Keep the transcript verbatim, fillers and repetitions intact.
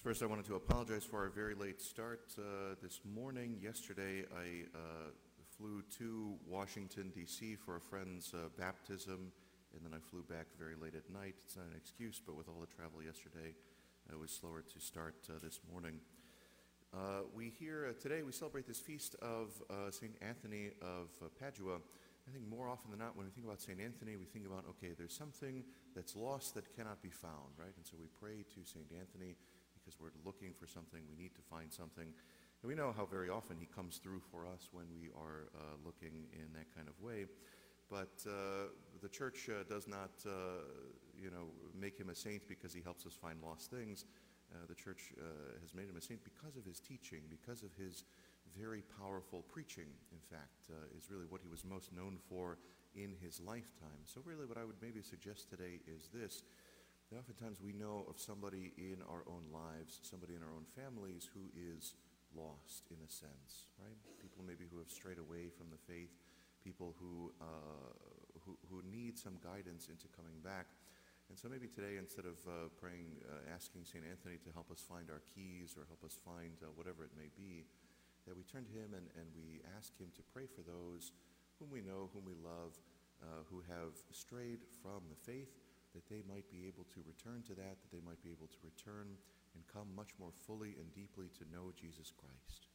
First, I wanted to apologize for our very late start uh, this morning. Yesterday, I uh, flew to Washington, D C for a friend's uh, baptism, and then I flew back very late at night. It's not an excuse, but with all the travel yesterday, it was slower to start uh, this morning. Uh, we here uh, today, we celebrate this feast of uh, Saint Anthony of uh, Padua. I think more often than not, when we think about Saint Anthony, we think about, okay, there's something that's lost that cannot be found, right? And so we pray to Saint Anthony because we're looking for something, we need to find something. And we know how very often he comes through for us when we are uh, looking in that kind of way. But uh, the church uh, does not, uh, you know, make him a saint because he helps us find lost things. Uh, the church uh, has made him a saint because of his teaching, because of his very powerful preaching, in fact, uh, is really what he was most known for in his lifetime. So really what I would maybe suggest today is this. That oftentimes we know of somebody in our own lives, somebody in our own families who is lost in a sense, right? People maybe who have strayed away from the faith, people who, uh, who, who need some guidance into coming back. And so maybe today, instead of uh, praying, uh, asking Saint Anthony to help us find our keys or help us find uh, whatever it may be, that we turn to him and, and we ask him to pray for those whom we know, whom we love, uh, who have strayed from the faith, that they might be able to return to that, that they might be able to return and come much more fully and deeply to know Jesus Christ.